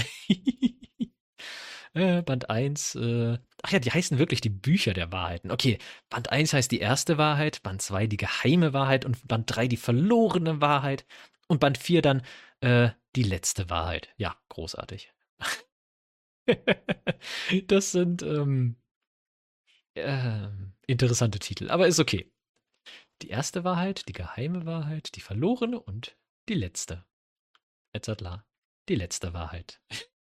Band 1. Ach ja, die heißen wirklich die Bücher der Wahrheiten. Okay, Band 1 heißt die erste Wahrheit, Band 2 die geheime Wahrheit und Band 3 die verlorene Wahrheit und Band 4 dann die letzte Wahrheit. Ja, großartig. Das sind interessante Titel, aber ist okay. Die erste Wahrheit, die geheime Wahrheit, die verlorene und die letzte. Edzardlar. Die letzte Wahrheit.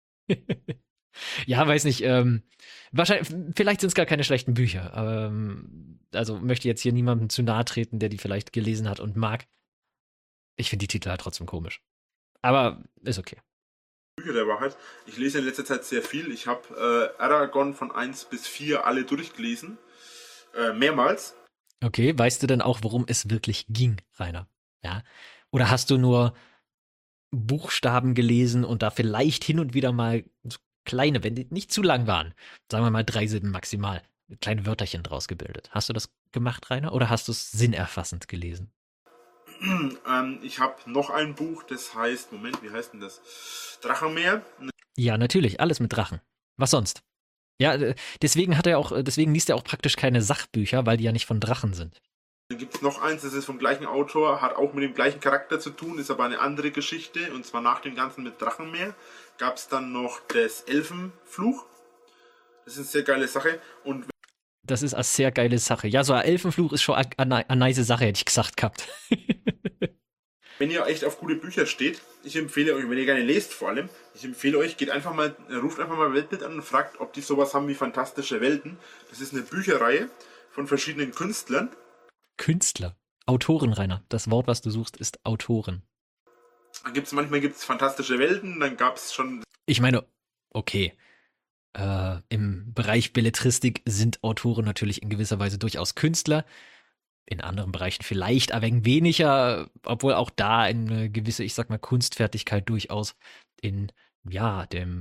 Ja, weiß nicht. Wahrscheinlich, vielleicht sind es gar keine schlechten Bücher. Also möchte jetzt hier niemandem zu nahe treten, der die vielleicht gelesen hat und mag. Ich finde die Titel halt trotzdem komisch. Aber ist okay. Bücher der Wahrheit. Ich lese in letzter Zeit sehr viel. Ich habe Eragon von 1 bis 4 alle durchgelesen. Mehrmals. Okay, weißt du denn auch, worum es wirklich ging, Rainer? Ja? Oder hast du nur Buchstaben gelesen und da vielleicht hin und wieder mal so kleine, wenn die nicht zu lang waren, sagen wir mal 3 Silben maximal, kleine Wörterchen draus gebildet. Hast du das gemacht, Rainer? Oder hast du es sinnerfassend gelesen? Ich habe noch ein Buch, das heißt, Moment, wie heißt denn das? Drachenmeer. Ja, natürlich, alles mit Drachen. Was sonst? Ja, deswegen liest er auch praktisch keine Sachbücher, weil die ja nicht von Drachen sind. Dann gibt es noch eins, das ist vom gleichen Autor, hat auch mit dem gleichen Charakter zu tun, ist aber eine andere Geschichte. Und zwar nach dem Ganzen mit Drachenmeer gab es dann noch das Elfenfluch. Das ist eine sehr geile Sache. Und das ist eine sehr geile Sache. Ja, so ein Elfenfluch ist schon eine nice Sache, hätte ich gesagt gehabt. Wenn ihr echt auf gute Bücher steht, ich empfehle euch, wenn ihr gerne lest vor allem, ich empfehle euch, ruft einfach mal Weltbild an und fragt, ob die sowas haben wie Fantastische Welten. Das ist eine Bücherreihe von verschiedenen Künstlern. Künstler? Autoren, Rainer. Das Wort, was du suchst, ist Autoren. Manchmal gibt es Fantastische Welten, dann gab es schon... Ich meine, okay, im Bereich Belletristik sind Autoren natürlich in gewisser Weise durchaus Künstler. In anderen Bereichen vielleicht ein wenig weniger, obwohl auch da eine gewisse, ich sag mal, Kunstfertigkeit durchaus in, ja, dem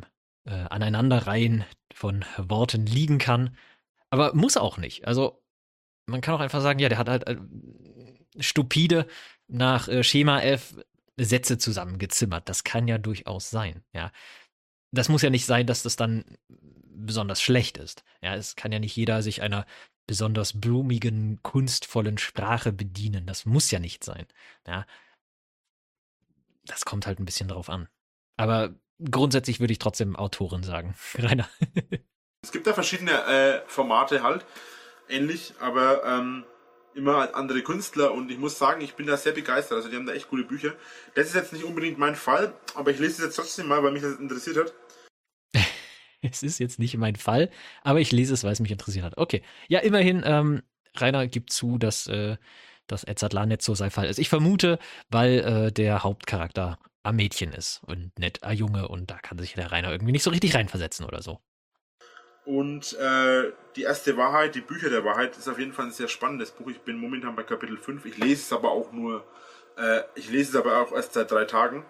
Aneinanderreihen von Worten liegen kann. Aber muss auch nicht. Also man kann auch einfach sagen, ja, der hat halt stupide nach Schema F Sätze zusammengezimmert. Das kann ja durchaus sein. Ja, das muss ja nicht sein, dass das dann besonders schlecht ist. Ja, es kann ja nicht jeder sich einer besonders blumigen, kunstvollen Sprache bedienen. Das muss ja nicht sein. Ja, das kommt halt ein bisschen drauf an. Aber grundsätzlich würde ich trotzdem Autorin sagen. Rainer. Es gibt da verschiedene Formate halt, ähnlich, aber immer halt andere Künstler und ich muss sagen, ich bin da sehr begeistert. Also die haben da echt coole Bücher. Das ist jetzt nicht unbedingt mein Fall, aber ich lese es jetzt trotzdem mal, weil mich das interessiert hat. Es ist jetzt nicht mein Fall, aber ich lese es, weil es mich interessiert hat. Okay, ja, immerhin, Rainer gibt zu, dass das Edzard nicht so sein Fall ist. Ich vermute, weil der Hauptcharakter ein Mädchen ist und nicht ein Junge und da kann sich der Rainer irgendwie nicht so richtig reinversetzen oder so. Und die erste Wahrheit, die Bücher der Wahrheit, ist auf jeden Fall ein sehr spannendes Buch. Ich bin momentan bei Kapitel 5. Ich lese es aber auch erst seit 3 Tagen.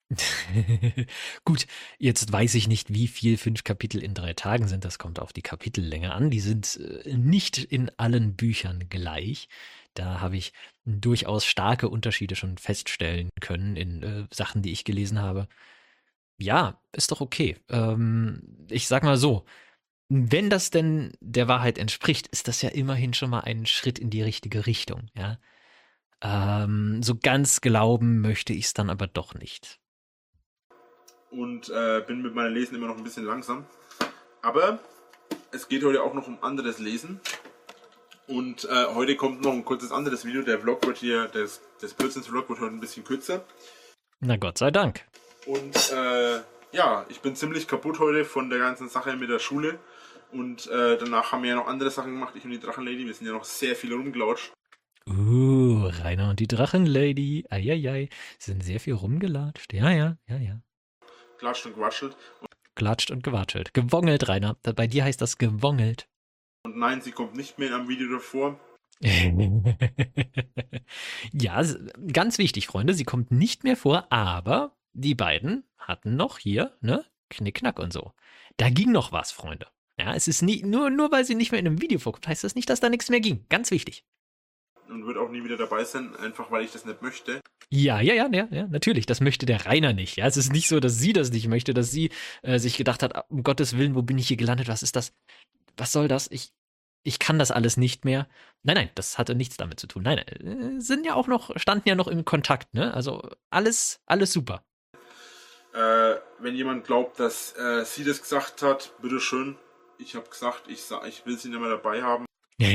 Gut, jetzt weiß ich nicht, wie viel 5 Kapitel in 3 Tagen sind. Das kommt auf die Kapitellänge an. Die sind nicht in allen Büchern gleich. Da habe ich durchaus starke Unterschiede schon feststellen können in Sachen, die ich gelesen habe. Ja, ist doch okay. Ich sag mal so, wenn das denn der Wahrheit entspricht, ist das ja immerhin schon mal ein Schritt in die richtige Richtung. Ja? So ganz glauben möchte ich es dann aber doch nicht. Und bin mit meinem Lesen immer noch ein bisschen langsam. Aber es geht heute auch noch um anderes Lesen. Und heute kommt noch ein kurzes anderes Video. Der Vlog wird hier, das Blödsinns-Vlog wird heute ein bisschen kürzer. Na Gott sei Dank. Und ja, ich bin ziemlich kaputt heute von der ganzen Sache mit der Schule. Und danach haben wir ja noch andere Sachen gemacht, ich und die Drachenlady. Wir sind ja noch sehr viel rumgelautscht. Rainer und die Drachenlady. Eieiei, sind sehr viel rumgelatscht. Ja. Klatscht und gewatschelt. Klatscht und gewatschelt. Gewongelt, Rainer. Bei dir heißt das gewongelt. Und nein, sie kommt nicht mehr in einem Video davor. Ja, ganz wichtig, Freunde, sie kommt nicht mehr vor, aber die beiden hatten noch hier, ne, Knickknack und so. Da ging noch was, Freunde. Ja, es ist nicht, nur weil sie nicht mehr in einem Video vorkommt, heißt das nicht, dass da nichts mehr ging. Ganz wichtig. Und wird auch nie wieder dabei sein, einfach weil ich das nicht möchte. Ja, natürlich, das möchte der Rainer nicht. Ja, es ist nicht so, dass sie das nicht möchte, dass sie sich gedacht hat, um Gottes Willen, wo bin ich hier gelandet, was ist das? Was soll das? Ich kann das alles nicht mehr. Nein, das hatte nichts damit zu tun. Nein, standen ja noch im Kontakt, ne? Also alles super. Wenn jemand glaubt, dass sie das gesagt hat, bitteschön. Ich habe gesagt, ich will sie nicht mehr dabei haben.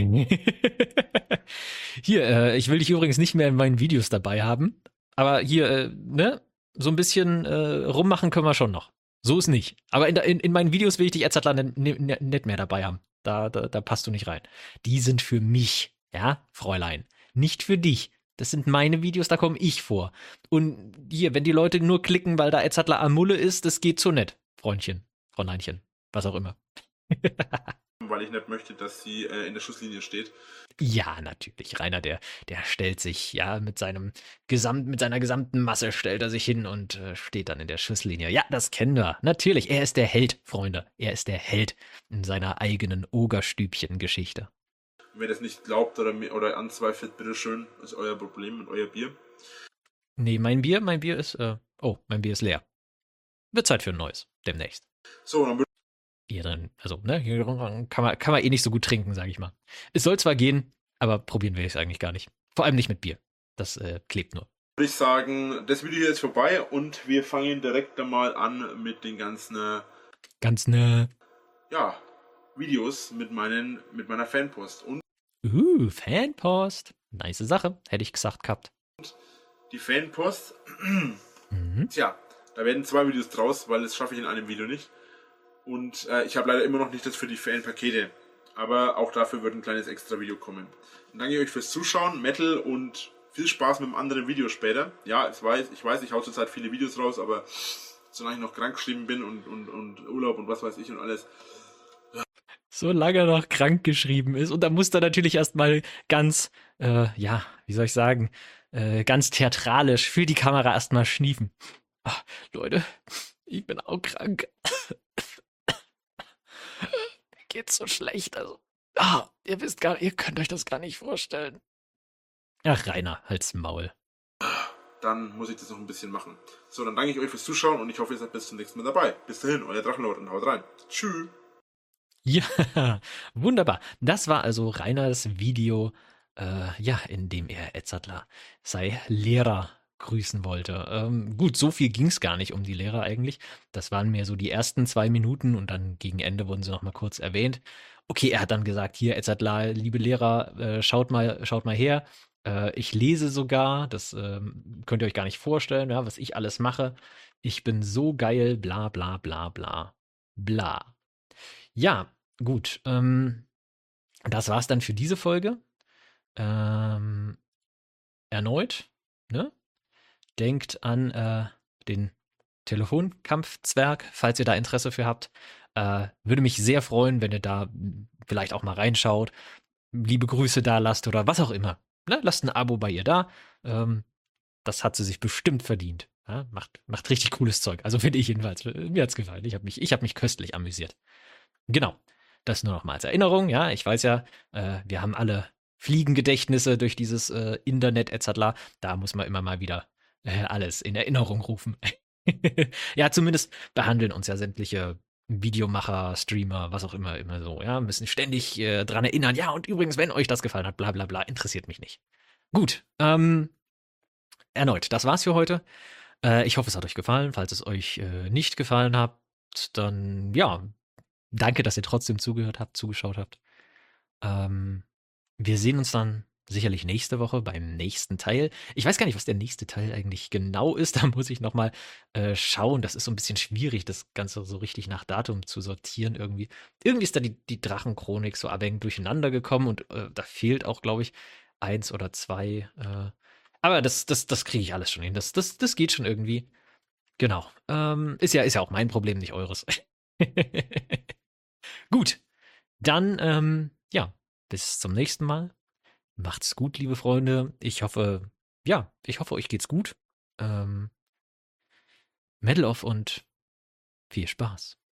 Hier, ich will dich übrigens nicht mehr in meinen Videos dabei haben. Aber hier, ne? So ein bisschen rummachen können wir schon noch. So ist nicht. Aber in meinen Videos will ich dich Edzard nicht mehr dabei haben. Da passt du nicht rein. Die sind für mich, ja, Fräulein. Nicht für dich. Das sind meine Videos, da komme ich vor. Und hier, wenn die Leute nur klicken, weil da Edzardler am Mulle ist, das geht so nett. Freundchen, Fräuleinchen, was auch immer. Weil ich nicht möchte, dass sie in der Schusslinie steht. Ja, natürlich. Rainer, der stellt sich, ja, mit seiner gesamten Masse stellt er sich hin und steht dann in der Schusslinie. Ja, das kennen wir. Natürlich. Er ist der Held, Freunde. Er ist der Held in seiner eigenen Ogerstübchen-Geschichte. Wer das nicht glaubt oder anzweifelt, bitteschön, ist euer Problem mit euer Bier. Nee, mein Bier ist, mein Bier ist leer. Wird Zeit für ein neues, demnächst. So, dann hier drin, also, ne, hier kann man eh nicht so gut trinken, sage ich mal. Es soll zwar gehen, aber probieren will ich es eigentlich gar nicht. Vor allem nicht mit Bier. Das klebt nur. Würde ich sagen, das Video hier ist vorbei und wir fangen direkt einmal an mit den ganzen Videos mit meiner Fanpost. Und Fanpost. Nice Sache, hätte ich gesagt gehabt. Die Fanpost, tja, da werden 2 Videos draus, weil das schaffe ich in einem Video nicht. Und ich habe leider immer noch nicht das für die Fanpakete. Aber auch dafür wird ein kleines extra Video kommen. Dann danke ich euch fürs Zuschauen, Metal und viel Spaß mit einem anderen Video später. Ja, ich weiß, ich hau zurzeit viele Videos raus, aber solange ich noch krank geschrieben bin und Urlaub und was weiß ich und alles. Solange er noch krank geschrieben ist. Und da muss er natürlich erstmal ganz, wie soll ich sagen, ganz theatralisch für die Kamera erstmal schniefen. Ach, Leute, ich bin auch krank. geht's so schlecht. Also, ihr könnt euch das gar nicht vorstellen. Ach, Rainer, halt's Maul. Dann muss ich das noch ein bisschen machen. So, dann danke ich euch fürs Zuschauen und ich hoffe, ihr seid bis zum nächsten Mal dabei. Bis dahin, euer Drachenlord und haut rein. Tschüss. Ja, wunderbar. Das war also Rainers Video, in dem er Edzardler, sei Lehrer, grüßen wollte. Gut, so viel ging es gar nicht um die Lehrer eigentlich. Das waren mehr so die ersten 2 Minuten und dann gegen Ende wurden sie noch mal kurz erwähnt. Okay, er hat dann gesagt, hier Edzardler, liebe Lehrer, schaut mal her. Ich lese sogar, das könnt ihr euch gar nicht vorstellen, ja, was ich alles mache. Ich bin so geil, bla bla bla bla bla. Ja, gut. Das war's dann für diese Folge. Erneut, ne? Denkt an den Telefonkampfzwerg, falls ihr da Interesse für habt. Würde mich sehr freuen, wenn ihr da vielleicht auch mal reinschaut, liebe Grüße da lasst oder was auch immer. Ne? Lasst ein Abo bei ihr da. Das hat sie sich bestimmt verdient. Ja? Macht richtig cooles Zeug. Also finde ich jedenfalls. Mir hat's gefallen. Ich hab mich köstlich amüsiert. Genau. Das nur noch mal als Erinnerung. Ja, ich weiß ja, wir haben alle Fliegengedächtnisse durch dieses Internet etc. Da muss man immer mal wieder alles in Erinnerung rufen. Ja, zumindest behandeln uns ja sämtliche Videomacher, Streamer, was auch immer so. Ja, müssen ständig dran erinnern. Ja, und übrigens, wenn euch das gefallen hat, bla bla bla, interessiert mich nicht. Gut, erneut, das war's für heute. Ich hoffe, es hat euch gefallen. Falls es euch nicht gefallen hat, dann ja, danke, dass ihr trotzdem zugeschaut habt. Wir sehen uns dann sicherlich nächste Woche beim nächsten Teil. Ich weiß gar nicht, was der nächste Teil eigentlich genau ist. Da muss ich nochmal schauen. Das ist so ein bisschen schwierig, das Ganze so richtig nach Datum zu sortieren irgendwie. Irgendwie ist da die Drachenchronik so abhängig durcheinander gekommen und da fehlt auch, glaube ich, 1 oder 2. Aber das kriege ich alles schon hin. Das geht schon irgendwie. Genau. Ist ja auch mein Problem, nicht eures. Gut, dann, bis zum nächsten Mal. Macht's gut, liebe Freunde. Ich hoffe, euch geht's gut. Medal off und viel Spaß.